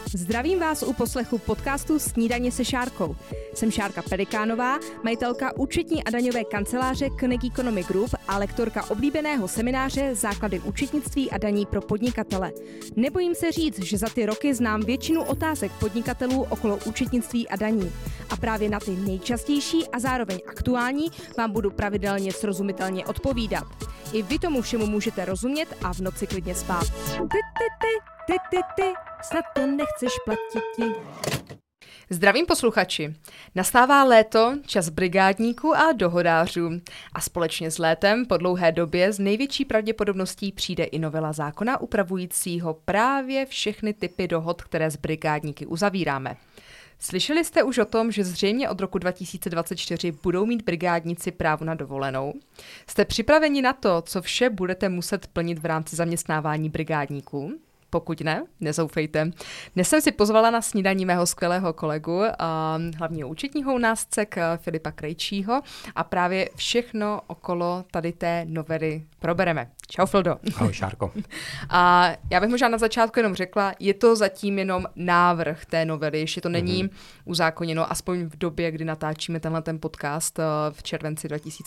Zdravím vás u poslechu podcastu Snídaně se Šárkou. Jsem Šárka Pelikánová, majitelka účetní a daňové kanceláře Knek Economy Group a lektorka oblíbeného semináře Základy účetnictví a daní pro podnikatele. Nebojím se říct, že za ty roky znám většinu otázek podnikatelů okolo účetnictví a daní. A právě na ty nejčastější a zároveň aktuální vám budu pravidelně srozumitelně odpovídat. I vy tomu všemu můžete rozumět a v noci klidně spát. Ty, snad to nechceš platiti. Zdravím posluchači. Nastává léto, čas brigádníků a dohodářů. A společně s létem po dlouhé době s největší pravděpodobností přijde i novela zákona upravujícího právě všechny typy dohod, které s brigádníky uzavíráme. Slyšeli jste už o tom, že zřejmě od roku 2024 budou mít brigádníci právo na dovolenou? Jste připraveni na to, co vše budete muset plnit v rámci zaměstnávání brigádníků? Pokud ne, nezoufejte. Dnes jsem si pozvala na snídaní mého skvělého kolegu, hlavního účetního u nás Filipa Krejčího a právě všechno okolo tady té novely probereme. Čau, Fildo. Ahoj, Šárko. A já bych možná na začátku jenom řekla, je to zatím jenom návrh té novely, ještě to není uzákoněno, aspoň v době, kdy natáčíme tenhle ten podcast v červenci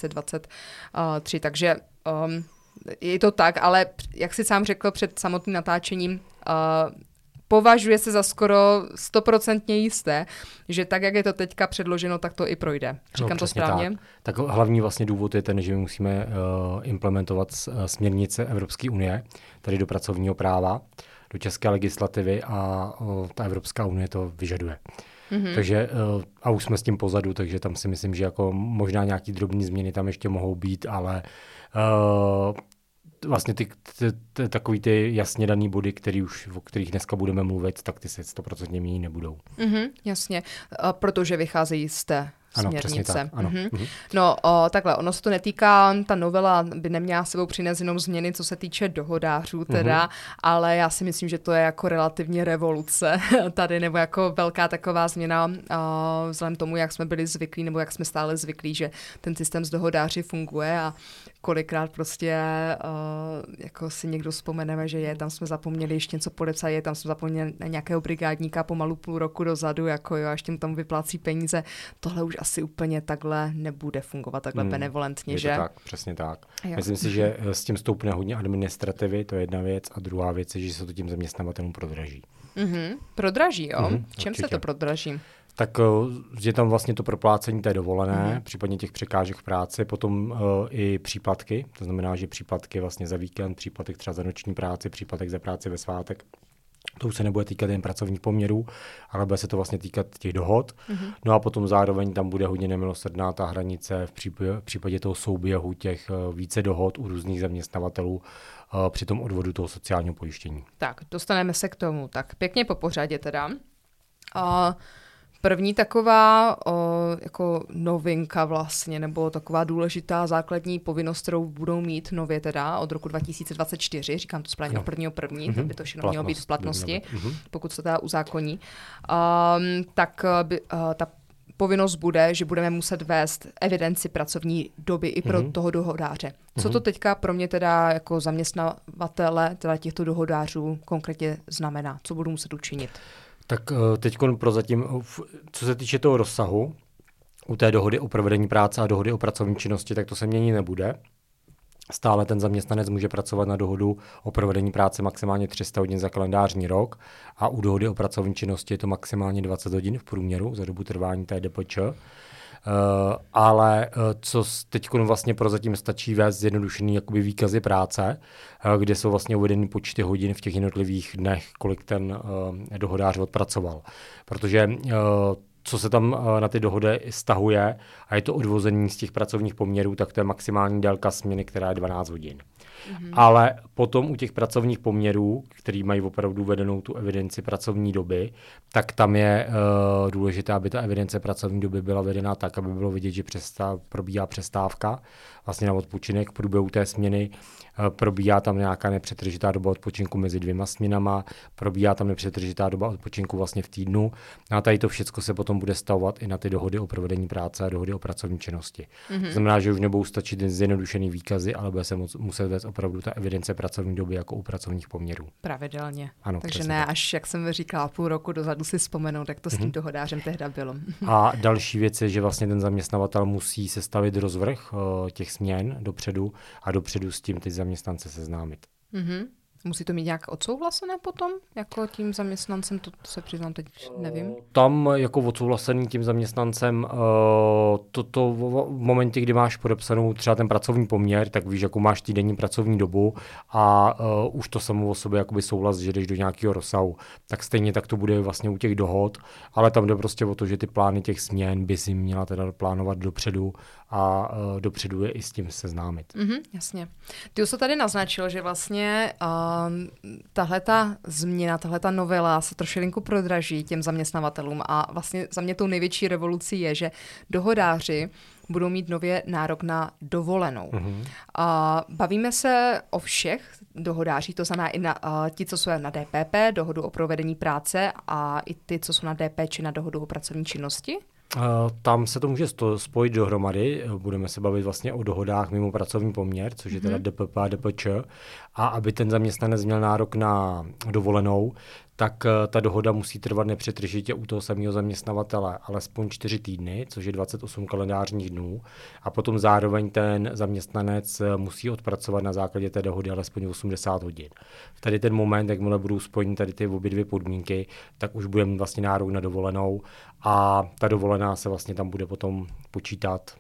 2023, takže je to tak, ale jak jsi sám řekl před samotným natáčením, považuje se za skoro 100% jisté, že tak, jak je to teďka předloženo, tak to i projde. Říkám to správně? Tak hlavní vlastně důvod je ten, že my musíme implementovat směrnice Evropské unie, tady do pracovního práva, do české legislativy a ta Evropská unie to vyžaduje. Takže a už jsme s tím pozadu, takže tam si myslím, že jako možná nějaký drobné změny tam ještě mohou být, ale vlastně takový ty jasně daný body, o kterých dneska budeme mluvit, tak ty se 100% mění nebudou. Jasně, protože vycházejí z té směrnice. Přesně tak, ano. No, takhle, ono se to netýká, ta novela by neměla sebou přinést jenom změny, co se týče dohodářů teda, ale já si myslím, že to je jako relativně revoluce tady, nebo jako velká taková změna vzhledem tomu, jak jsme byli zvyklí, nebo jak jsme stále zvyklí, že ten systém s dohodáři funguje a kolikrát prostě jako si někdo vzpomeneme, že tam jsme zapomněli ještě něco podepsat, tam jsme zapomněli na nějakého brigádníka pomalu půl roku dozadu, jako jo, až tím tam vyplácí peníze. Tohle už asi úplně takhle nebude fungovat takhle benevolentně, že? Je to tak, přesně tak. Jo. Myslím si, že s tím stoupne hodně administrativy, to je jedna věc, a druhá věc je, že se to tím zaměstnavatelům prodraží. Prodraží, jo? Čem určitě se to prodraží? Tak je tam vlastně to proplácení té dovolené, případně těch překážek v práci, potom i příplatky, to znamená, že příplatky vlastně za víkend, příplatek třeba za noční práci, příplatek za práci ve svátek. To už se nebude týkat jen pracovních poměrů, ale bude se to vlastně týkat těch dohod. No a potom zároveň tam bude hodně nemilosrdná ta hranice v případě toho souběhu těch více dohod u různých zaměstnavatelů při tom odvodu toho sociálního pojištění. Tak, dostaneme se k tomu. Tak pěkně po pořadě teda. První taková jako novinka vlastně, nebo taková důležitá základní povinnost, kterou budou mít nově teda od roku 2024, říkám to správně, od 1.1., to by to všechno mělo být v platnosti, pokud se teda uzákoní, tak ta povinnost bude, že budeme muset vést evidenci pracovní doby i pro toho dohodáře. Co to teďka pro mě teda jako zaměstnavatele teda těchto dohodářů konkrétně znamená? Co budu muset učinit? Tak teď prozatím, co se týče toho rozsahu, u té dohody o provedení práce a dohody o pracovní činnosti, tak to se mění nebude. Stále ten zaměstnanec může pracovat na dohodu o provedení práce maximálně 300 hodin za kalendářní rok a u dohody o pracovní činnosti je to maximálně 20 hodin v průměru za dobu trvání té DPČ. Ale co teď vlastně prozatím stačí vést zjednodušený jakoby výkazy práce, kde jsou vlastně uvedeny počty hodin v těch jednotlivých dnech, kolik ten dohodář odpracoval. Protože co se tam na ty dohody stahuje a je to odvození z těch pracovních poměrů, tak to je maximální délka směny, která je 12 hodin. Ale potom u těch pracovních poměrů, který mají opravdu vedenou tu evidenci pracovní doby, tak tam je důležité, aby ta evidence pracovní doby byla vedena tak, aby bylo vidět, že probíhá přestávka vlastně na odpočinek v průběhu té směny. Probíhá tam nějaká nepřetržitá doba odpočinku mezi 2 směnama, probíhá tam nepřetržitá doba odpočinku vlastně v týdnu. A tady to všechno se potom bude stavovat i na ty dohody o provedení práce a dohody o pracovní činnosti. To znamená, že už nebudou stačit zjednodušený výkazy, ale bude se muset vést opravdu ta evidence pracovní doby jako u pracovních poměrů. Pravidelně. Ano, takže ne, až jak jsem říkala, půl roku dozadu si vzpomenout, jak to s tím dohodářem tehda bylo. A další věc je, že vlastně ten zaměstnavatel musí sestavit rozvrh těch směn dopředu a dopředu s tím ty zaměstnance seznámit. Musí to mít nějak odsouhlasené potom? Jako tím zaměstnancem, to se přiznám, teď nevím. Tam jako odsouhlasený tím zaměstnancem, v momentě, kdy máš podepsanou třeba ten pracovní poměr, tak víš, jakou máš týdenní pracovní dobu a už to samo o sobě jakoby souhlas, že jdeš do nějakého rozsahu. Tak stejně tak to bude vlastně u těch dohod, ale tam jde prostě o to, že ty plány těch směn by si měla teda plánovat dopředu a dopředu je i s tím seznámit. Jasně. Ty už to tady naznačil, že vlastně tahleta změna, tahleta novela se trošilinku prodraží těm zaměstnavatelům a vlastně za mě tou největší revolucí je, že dohodáři budou mít nově nárok na dovolenou. Bavíme se o všech dohodářích, to znamená i na ti, co jsou na DPP, dohodu o provedení práce a i ty, co jsou na DP či na dohodu o pracovní činnosti? Tam se to může spojit dohromady. Budeme se bavit vlastně o dohodách mimo pracovní poměr, což je teda DPP a DPČ. A aby ten zaměstnanec měl nárok na dovolenou, tak ta dohoda musí trvat nepřetržitě u toho samého zaměstnavatele alespoň 4 týdny, což je 28 kalendářních dnů. A potom zároveň ten zaměstnanec musí odpracovat na základě té dohody alespoň 80 hodin. V tady ten moment, jakmile budou spojeny tady ty obě dvě podmínky, tak už bude mít vlastně nárok na dovolenou a ta dovolená se vlastně tam bude potom počítat.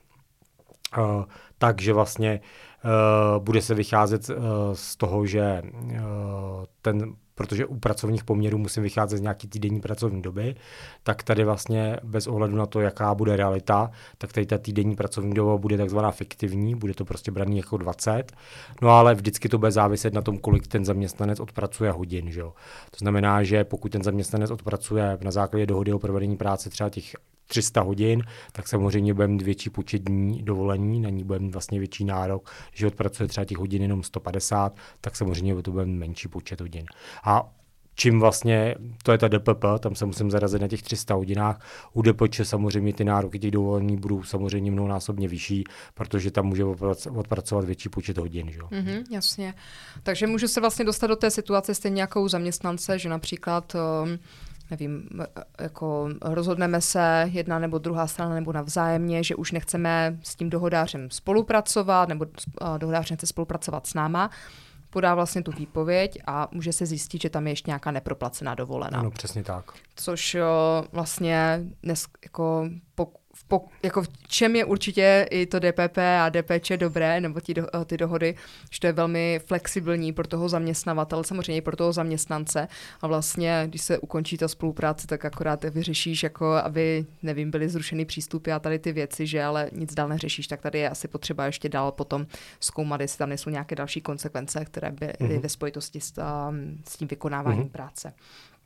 Takže vlastně bude se vycházet z toho, že protože u pracovních poměrů musím vycházet z nějaký týdenní pracovní doby, tak tady vlastně bez ohledu na to, jaká bude realita, tak tady ta týdenní pracovní doba bude takzvaná fiktivní, bude to prostě braný jako 20, no ale vždycky to bude záviset na tom, kolik ten zaměstnanec odpracuje hodin, že jo. To znamená, že pokud ten zaměstnanec odpracuje na základě dohody o provedení práce třeba těch 300 hodin, tak samozřejmě budeme mít větší počet dní dovolení, na ní budeme mít vlastně větší nárok, že odpracuje třeba těch hodin jenom 150, tak samozřejmě to bude menší počet hodin. A čím vlastně, to je ta DPP, tam se musím zarazit na těch 300 hodinách, u DPČ samozřejmě ty nároky těch dovolení budou samozřejmě mnohonásobně vyšší, protože tam může odpracovat větší počet hodin. Že? Jasně. Takže můžu se vlastně dostat do té situace stejně jako u zaměstnance, že například nevím, jako rozhodneme se jedna nebo druhá strana nebo navzájemně, že už nechceme s tím dohodářem spolupracovat nebo dohodář nechce spolupracovat s náma, podá vlastně tu výpověď a může se zjistit, že tam je ještě nějaká neproplacená dovolená. Ano, přesně tak. Což vlastně dnes jako v čem je určitě i to DPP a DPČ dobré, nebo ty dohody, že to je velmi flexibilní pro toho zaměstnavatele, samozřejmě i pro toho zaměstnance. A vlastně, když se ukončí ta spolupráce, tak akorát vyřešíš, jako aby, nevím, byly zrušeny přístupy a tady ty věci, že ale nic dál neřešíš, tak tady je asi potřeba ještě dál potom zkoumat, jestli tam nejsou nějaké další konsekvence, které byly ve spojitosti s tím vykonáváním práce.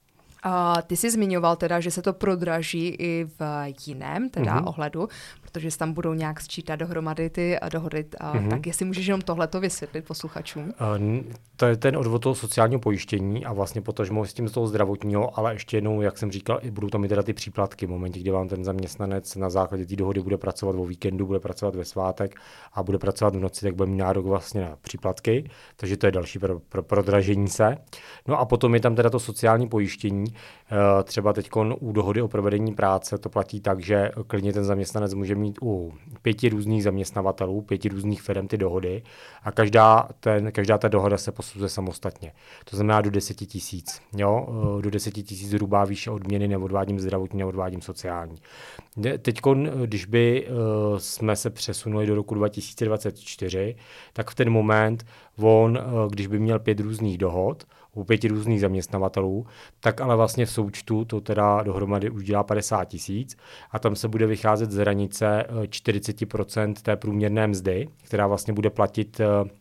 Ty jsi zmiňoval teda, že se to prodraží i v jiném ohledu, protože se tam budou nějak sčítat dohromady ty dohody. Tak jestli můžeš jenom tohleto vysvětlit posluchačům. To je ten odvod toho sociálního pojištění a vlastně potažmo s tím z toho zdravotního, ale ještě jednou, jak jsem říkal, budou tam i teda ty příplatky. V momentě, kdy vám ten zaměstnanec na základě té dohody bude pracovat o víkendu, bude pracovat ve svátek a bude pracovat v noci, tak bude mít nárok vlastně na příplatky. Takže to je další pro prodražení se. No a potom je tam teda to sociální pojištění. Třeba teď u dohody o provedení práce to platí tak, že klidně ten zaměstnanec může mít u 5 různých zaměstnavatelů, 5 různých firm ty dohody a každá ta dohoda se posuzuje samostatně. To znamená do 10 000. Do 10 000 zhruba výše odměny neodvádím zdravotní, neodvádím sociální. Teď, když by jsme se přesunuli do roku 2024, tak v ten moment když by měl 5 různých dohod, u 5 různých zaměstnavatelů, tak ale vlastně v součtu to teda dohromady už dělá 50 000 a tam se bude vycházet z hranice 40% té průměrné mzdy, která vlastně bude platit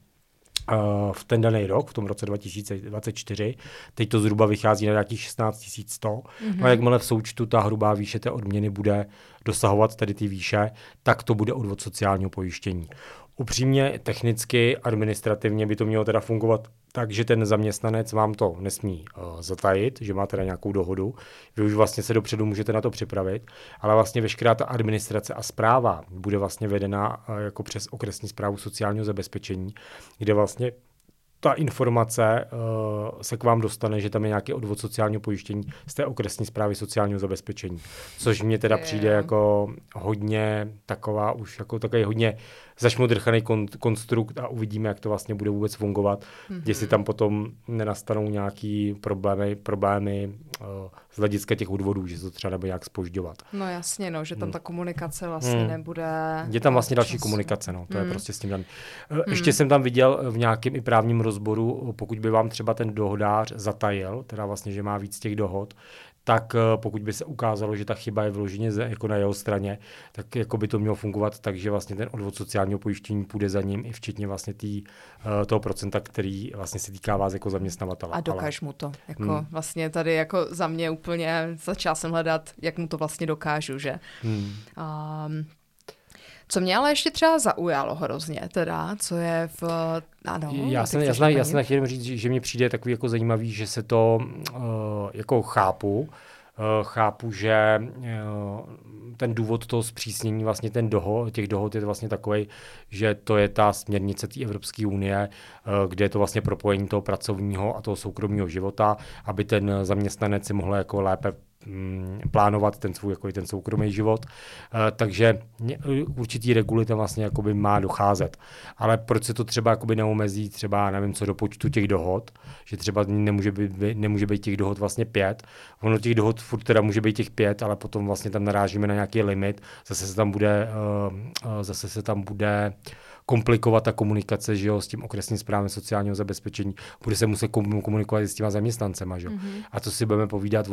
v ten daný rok, v tom roce 2024. Teď to zhruba vychází na nějakých 16 100. A jakmile v součtu ta hrubá výše té odměny bude dosahovat tady ty výše, tak to bude odvod sociálního pojištění. Upřímně, technicky, administrativně by to mělo teda fungovat tak, že ten zaměstnanec vám to nesmí zatajit, že má teda nějakou dohodu. Vy už vlastně se dopředu můžete na to připravit, ale vlastně veškerá ta administrace a správa bude vlastně vedena jako přes okresní správu sociálního zabezpečení, kde vlastně ta informace se k vám dostane, že tam je nějaký odvod sociálního pojištění z té okresní správy sociálního zabezpečení. Což mně teda přijde jako hodně taková už jako takový hodně zašmodrchaný konstrukt a uvidíme, jak to vlastně bude vůbec fungovat. Jestli tam potom nenastanou nějaký problémy z hlediska těch odvodů, že to třeba nebude nějak zpožďovat. No jasně, no, že tam ta komunikace vlastně nebude. Je tam vlastně další komunikace, no, to je prostě s tím daný. Ještě jsem tam viděl v nějakém i právním rozboru, pokud by vám třeba ten dohodář zatajil, teda vlastně, že má víc těch dohod, tak pokud by se ukázalo, že ta chyba je vyloženě jako na jeho straně, tak jako by to mělo fungovat tak, že vlastně ten odvod sociálního pojištění půjde za ním i včetně vlastně toho procenta, který vlastně se týká vás jako zaměstnavatele. A dokáž mu to. Jako vlastně tady jako za mě úplně začala jsem hledat, jak mu to vlastně dokážu, že? Co mě ale ještě třeba zaujalo hrozně, teda, co je v... Ano, já jsem chtěl říct, že mě přijde takový jako zajímavý, že se to jako chápu, že ten důvod toho zpřísnění vlastně těch dohod je vlastně takový, že to je ta směrnice té Evropské unie, kde je to vlastně propojení toho pracovního a toho soukromého života, aby ten zaměstnanec si mohl jako lépe plánovat ten svůj jako ten soukromý život, takže určitý reguly tam vlastně jakoby má docházet. Ale proč se to třeba jakoby neomezí třeba, nevím co, do počtu těch dohod, že třeba nemůže být těch dohod vlastně 5, ono těch dohod furt teda může být těch 5, ale potom vlastně tam narážíme na nějaký limit, zase se tam bude komplikovat ta komunikace, že jo, s tím okresním správem sociálního zabezpečení, bude se muset komunikovat i s těma zaměstnancema, že jo. A to si budeme povídat,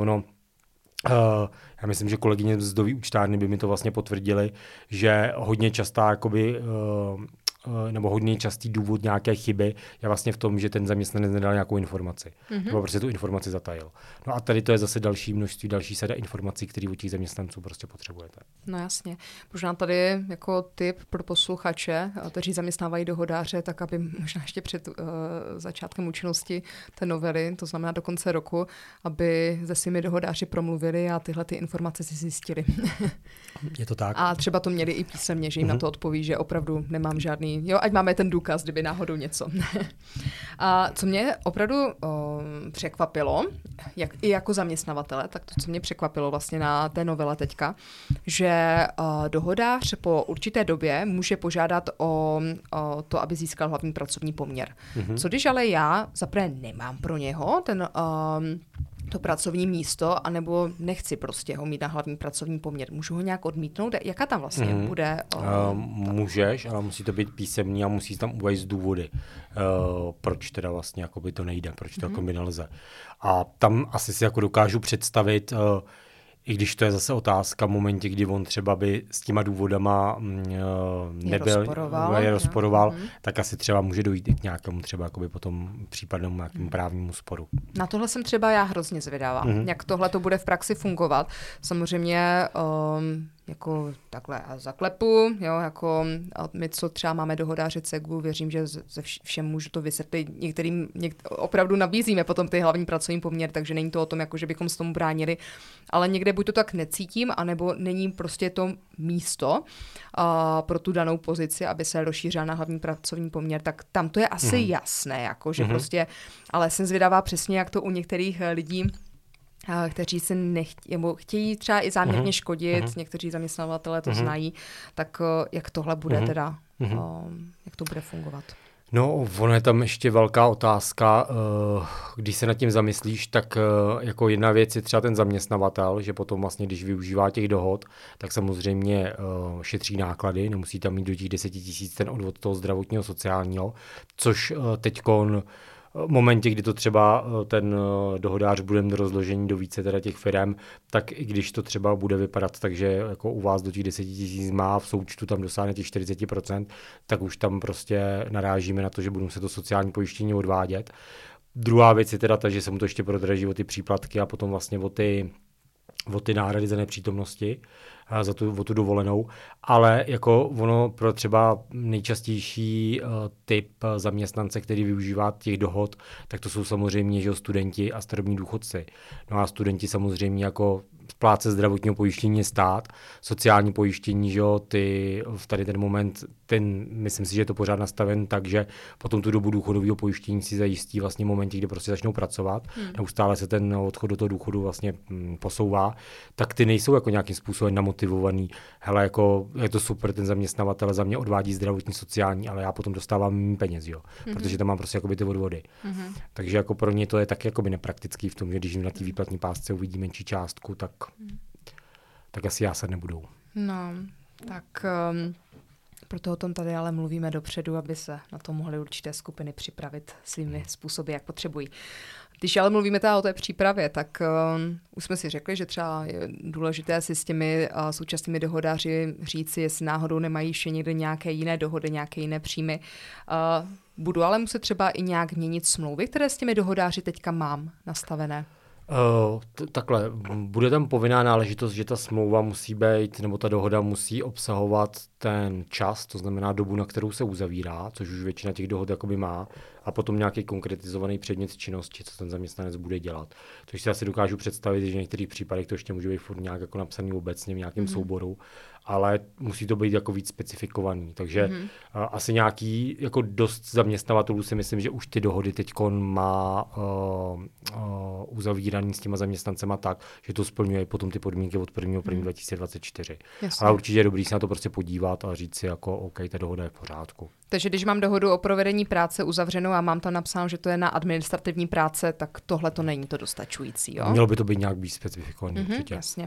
já myslím, že kolegyně z mzdové účtárny by mi to vlastně potvrdili, že hodně častá jakoby, nebo hodně častý důvod nějaké chyby je vlastně v tom, že ten zaměstnanec nedal nějakou informaci. Nebo prostě tu informaci zatajil. No a tady to je zase další sada informací, které od těch zaměstnanců prostě potřebujete. No jasně. Možná tady jako tip pro posluchače, kteří zaměstnávají dohodáře, tak aby možná ještě před začátkem účinnosti té novely, to znamená do konce roku, aby se svými dohodáři promluvili a tyhle ty informace si zjistili. Je to tak. A třeba to měli i písemně, že jim na to odpoví, že opravdu nemám žádný, jo, ať máme ten důkaz, kdyby náhodou něco. A co mě opravdu překvapilo, i jako zaměstnavatele, tak to, co mě překvapilo vlastně na té novele teďka, že dohodář po určité době může požádat o to, aby získal hlavní pracovní poměr. Co když ale já zaprvé nemám pro něho to pracovní místo, anebo nechci prostě ho mít na hlavní pracovní poměr. Můžu ho nějak odmítnout? Jaká tam vlastně bude? Můžeš, ale musí to být písemný a musí tam uvést důvody, proč teda vlastně jakoby to nejde, proč to jakoby nelze. A tam asi si jako dokážu představit, i když to je zase otázka v momentě, kdy on třeba by s těma důvodama rozporoval, tak asi třeba může dojít i k nějakému třeba jakoby potom případnému nějakému právnímu sporu. Na tohle jsem třeba já hrozně zvědavá, jak tohle to bude v praxi fungovat. Samozřejmě jako takhle a zaklepu, jo, jako my, co třeba máme dohodáře CEGu, věřím, že ze všem můžu to vysvětlit. Opravdu nabízíme potom ty hlavní pracovní poměr, takže není to o tom, jako, že bychom s tomu bránili, ale někde buď to tak necítím, anebo není prostě to místo pro tu danou pozici, aby se rozšířila na hlavní pracovní poměr, tak tam to je asi jasné, jako, že prostě, ale jsem zvědavá přesně, jak to u některých lidí, kteří se chtějí třeba i záměrně škodit, někteří zaměstnavatelé to znají, tak jak tohle bude teda, jak to bude fungovat? No, ono je tam ještě velká otázka, když se nad tím zamyslíš, tak jako jedna věc je třeba ten zaměstnavatel, že potom vlastně, když využívá těch dohod, tak samozřejmě šetří náklady, nemusí tam mít do těch 10 000 ten odvod toho zdravotního, sociálního, což teďkon v momentě, kdy to třeba ten dohodář bude rozložení do více teda těch firem, tak i když to třeba bude vypadat tak, že jako u vás do těch 10 000 má, v součtu tam dosáhne těch 40%, tak už tam prostě narážíme na to, že budou se to sociální pojištění odvádět. Druhá věc je teda ta, že se mu to ještě prodraží o ty příplatky a potom vlastně o ty náhrady za nepřítomnosti. o tu dovolenou, ale jako ono pro třeba nejčastější typ zaměstnance, který využívá těch dohod, tak to jsou samozřejmě, že studenti a starobní důchodci. No a studenti samozřejmě jako spláce zdravotního pojištění stát, sociální pojištění, že jo, v tady ten moment, myslím si, že je to pořád nastaven tak, že potom tu dobu důchodového pojištění si zajistí vlastně v momentě, kdy prostě začnou pracovat, neustále se ten odchod do toho důchodu vlastně posouvá, tak ty nejsou jako nějakým způsobem namotivovaný. Hele, jako je to super, ten zaměstnavatel za mě odvádí zdravotní, sociální, ale já potom dostávám méně peněz, jo, protože tam mám prostě jakoby ty odvody. Takže jako pro ně to je taky jakoby nepraktický v tom, že když na té výplatní pásce uvidí menší částku, tak asi jásat nebudou. No, tak proto o tom tady ale mluvíme dopředu, aby se na to mohly určité skupiny připravit svými způsoby, jak potřebují. Když ale mluvíme teda o té přípravě, tak už jsme si řekli, že třeba je důležité si s těmi současnými dohodáři říci, jestli náhodou nemají ještě někde nějaké jiné dohody, nějaké jiné příjmy. Budu ale muset třeba i nějak měnit smlouvy, které s těmi dohodáři teďka mám nastavené. Takhle, bude tam povinná náležitost, že ta smlouva musí být, nebo ta dohoda musí obsahovat ten čas, to znamená dobu, na kterou se uzavírá, což už většina těch dohod jakoby má, a potom nějaký konkretizovaný předmět činnosti, co ten zaměstnanec bude dělat. Což si asi dokážu představit, že v některých případech to ještě může být furt nějak jako napsaný obecně v nějakém souboru, ale musí to být jako víc specifikovaný. Takže asi nějaký jako dost zaměstnavatelů si myslím, že už ty dohody teďkon má uzavíraný s těma zaměstnancema tak, že to splňuje potom ty podmínky od 1.1.2024. Ale určitě je dobrý se na to prostě podívat a říct si jako OK, ta dohoda je v pořádku. Takže když mám dohodu o provedení práce uzavřenou a mám tam napsáno, že to je na administrativní práce, tak tohle to není to dostačující, jo? Mělo by to být nějak víc specifikovaný určitě. Jasně.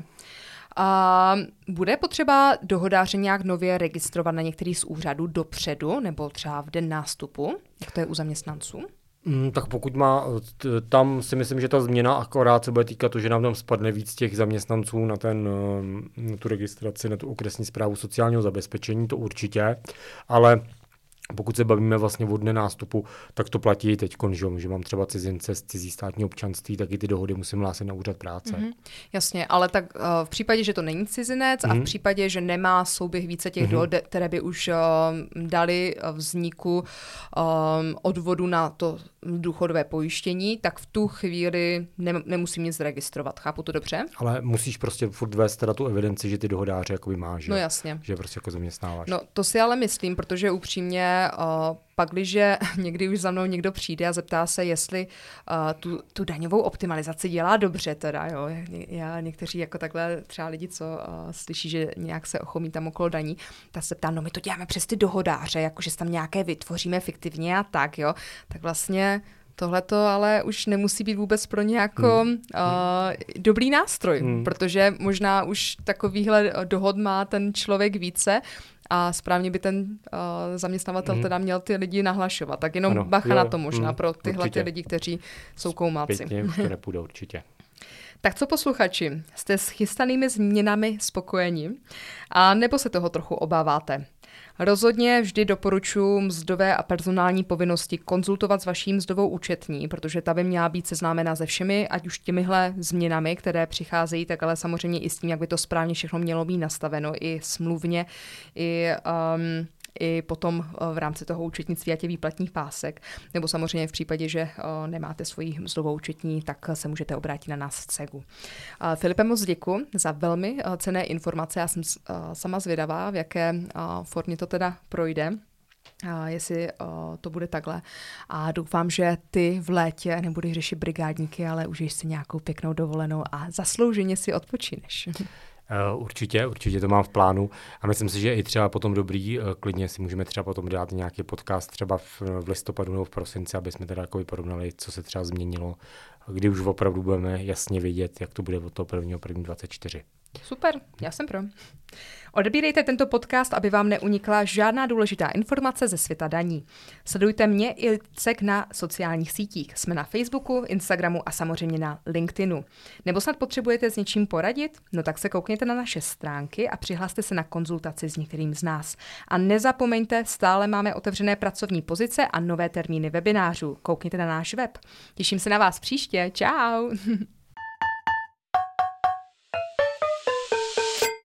A bude potřeba dohodáře nějak nově registrovat na některý z úřadů dopředu, nebo třeba v den nástupu, jak to je u zaměstnanců? Tak pokud má, tam si myslím, že ta změna akorát se bude týkat to, že nám tam spadne víc těch zaměstnanců na tu registraci, na tu okresní správu sociálního zabezpečení, to určitě, ale pokud se bavíme vlastně od dne nástupu, tak to platí teď, že mám třeba cizince z cizí státní občanství, taky ty dohody musím hlásit na úřad práce. Jasně, ale tak v případě, že to není cizinec a v případě, že nemá souběh více těch dohod, které by už dali vzniku odvodu na to důchodové pojištění, tak v tu chvíli nemusím nic registrovat. Chápu to dobře? Ale musíš prostě furt vést teda tu evidenci, že ty dohodáře jakoby máš. No jasně. Že prostě jako zaměstnáváš. No to si ale myslím, protože upřímně pakliže někdy už za mnou někdo přijde a zeptá se, jestli tu daňovou optimalizaci dělá dobře teda, jo. Někteří jako takhle třeba lidi, co slyší, že nějak se ochomí tam okolo daní, tak se ptá, no my to děláme přes ty dohodáře, jakože tam nějaké vytvoříme fiktivně a tak, jo. Tak vlastně tohleto ale už nemusí být vůbec pro ně jako dobrý nástroj, protože možná už takovýhle dohod má ten člověk více a správně by ten zaměstnavatel teda měl ty lidi nahlašovat. Tak jenom bacha na to možná pro tyhle ty lidi, kteří jsou koumálci. Zpětně už to nepůjde určitě. Tak co posluchači, jste s chystanými změnami spokojeni? A nebo se toho trochu obáváte? Rozhodně vždy doporučuji mzdové a personální povinnosti konzultovat s vaší mzdovou účetní, protože ta by měla být seznámena se všemi, ať už těmihle změnami, které přicházejí, tak ale samozřejmě i s tím, jak by to správně všechno mělo být nastaveno, i smluvně, i potom v rámci toho účetnictví a těch výplatních pásek. Nebo samozřejmě v případě, že nemáte svoji mzdovou účetní, tak se můžete obrátit na nás v CEGu. Filipe, moc děkuji za velmi cenné informace. Já jsem sama zvědavá, v jaké formě to teda projde. Jestli to bude takhle. A doufám, že ty v létě nebudeš řešit brigádníky, ale užiješ si nějakou pěknou dovolenou a zaslouženě si odpočineš. Určitě to mám v plánu a myslím si, že i třeba potom dobrý, klidně si můžeme třeba potom dát nějaký podcast třeba v listopadu nebo v prosinci, aby jsme teda jako porovnali, co se třeba změnilo, kdy už opravdu budeme jasně vědět, jak to bude od toho 1.1.24. Super, já jsem pro. Odebírejte tento podcast, aby vám neunikla žádná důležitá informace ze světa daní. Sledujte mě i CEG na sociálních sítích. Jsme na Facebooku, Instagramu a samozřejmě na LinkedInu. Nebo snad potřebujete s něčím poradit? No tak se koukněte na naše stránky a přihlaste se na konzultaci s některým z nás. A nezapomeňte, stále máme otevřené pracovní pozice a nové termíny webinářů. Koukněte na náš web. Těším se na vás příště. Čau!